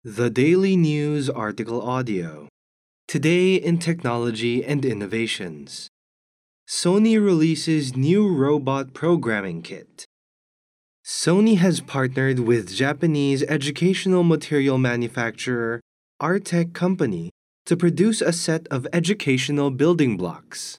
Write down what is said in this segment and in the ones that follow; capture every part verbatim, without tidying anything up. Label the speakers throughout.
Speaker 1: The Daily News Article Audio. Today in Technology and Innovations. Sony releases new robot programming kit. Sony has partnered with Japanese educational material manufacturer Artec Company to produce a set of educational building blocks.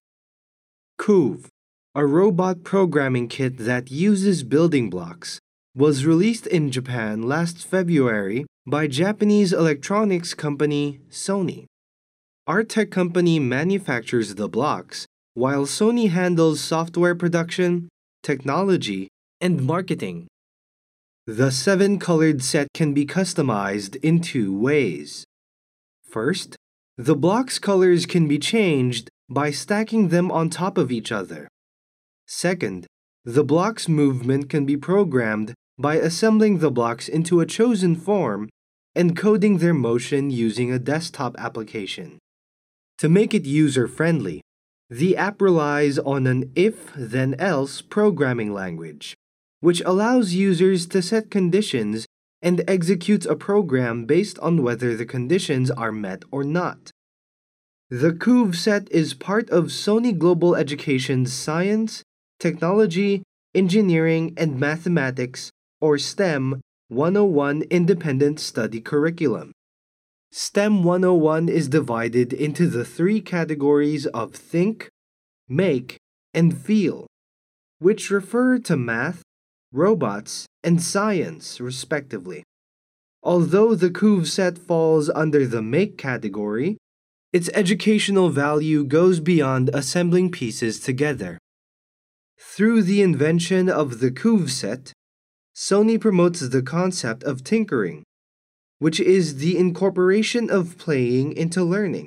Speaker 1: Coove, a robot programming kit that uses building blocks, was released in Japan last February by Japanese electronics company Sony. Artec Company manufactures the blocks, while Sony handles software production, technology, and marketing. The seven-colored set can be customized in two ways. First, the blocks' colors can be changed by stacking them on top of each other. Second, the blocks' movement can be programmed by assembling the blocks into a chosen form and coding their motion using a desktop application. To make it user-friendly, the app relies on an if-then-else programming language, which allows users to set conditions and execute a program based on whether the conditions are met or not. The Coove set is part of Sony Global Education's Science, Technology, Engineering, and Mathematics, or STEM, one oh one independent study curriculum. STEM one oh one is divided into the three categories of think, make, and feel, which refer to math, robots, and science, respectively. Although the Coove set falls under the make category, its educational value goes beyond assembling pieces together. Through the invention of the Coove set, Sony promotes the concept of tinkering, which is the incorporation of playing into learning.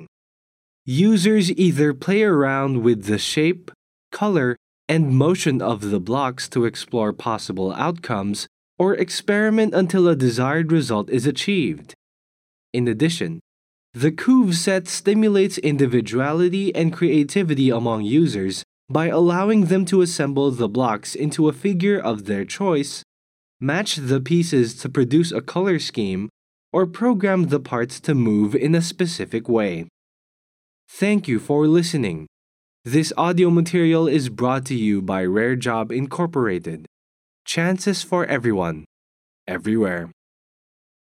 Speaker 1: Users either play around with the shape, color, and motion of the blocks to explore possible outcomes, or experiment until a desired result is achieved. In addition, the Coove set stimulates individuality and creativity among users by allowing them to assemble the blocks into a figure of their choice, match the pieces to produce a color scheme, or program the parts to move in a specific way. Thank you for listening. This audio material is brought to you by Rare Job Incorporated. Chances for everyone, everywhere.